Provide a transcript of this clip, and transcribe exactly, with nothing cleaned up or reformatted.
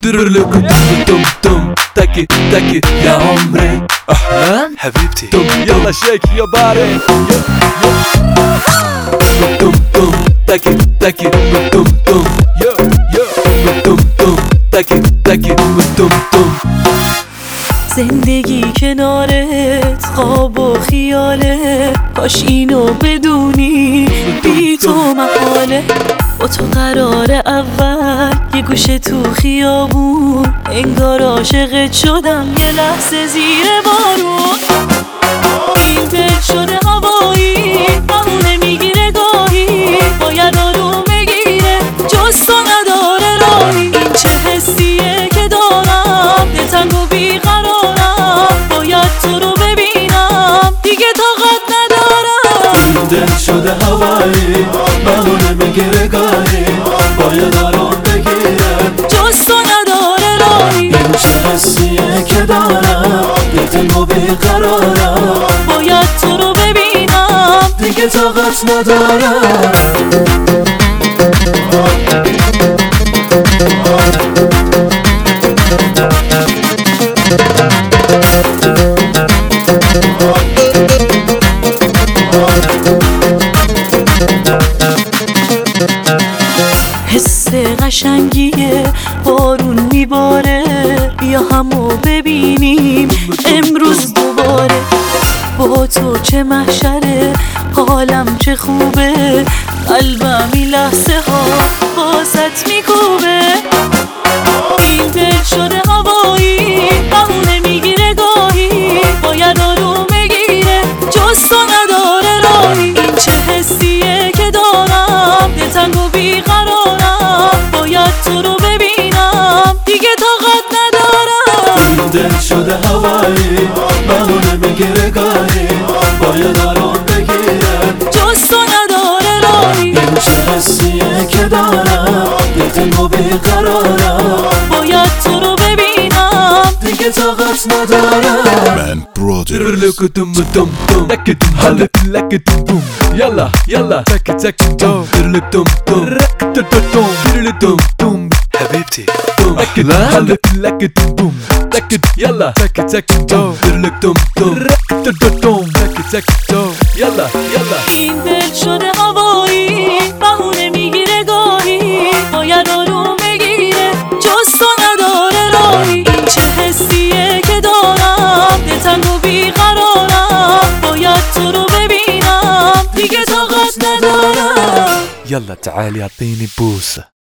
درلك دم دم دم تكي تكي يا عمري أحلام حبيبتي دم يلا شيك يا باري دم دم تكي تكي دم دم يا يا دم دم تكي تكي دم دم. زندگی کنارت خواب و خیاله، کاش اینو بدونی بی تو محاله. با تو قرار اول یه گوشه تو خیابون، انگار عاشقت شدم یه لحظه زیر بارون. این دل شده هوایی بهونه میگیره گاهی، باید آروم بگیره جز تو نداره راهی. این چه حسیه که دارم دلتنگ و بیقرارم، باید تو رو ببینم دیگه طاقت ندارم. این دل شده هوایی بهونه میگیره گاهی، باید آروم بگیره جز تو نداره راهی. این چه حسیه که دارم دلتنگ و بیقرارم، باید تو رو ببینم دیگه طاقت ندارم. حس قشنگیه بارون میباره، بیا همو ببینیم امروز دوباره. با تو چه محشره حالم چه خوبه، قلبم این لحظه ها باست میکوبه. این دل شده هوایی بهونه میگیره گاهی، باید آروم بگیره جز تو نداره راهی. این چه حسیه که دارم دلتنگ و بیقرارم، باید تو رو ببینم دیگه طاقت ندارم. این دل شده هوایی بهونه میگیره گاهی، باید آروم بگیره جز تو نداره راهی. این چه حسیه که دارم دلتنگ و بیقرارم، باید تو رو ببینم دیگه طاقت ندارم. من برادر درلك دم دم دم تكي دم هلك لك دم بوم يلا يلا تكي تكي دم درلك دم دم رك دم درلك دم دم حبيبتي دم تكي هلك لك دم بوم تكي يلا تكي تكي دم درلك دم دم رك دم تكي تكي دم يلا يلا. این دل شده هوایی بهونه میگیره گاهی، باید آروم بگیره جز تو نداره راهی. این چه حسیه که دارم دلتنگ و بیقرارم، باید تو رو ببینم دیگه طاقت ندارم. يلا تعالي اعطيني بوسة.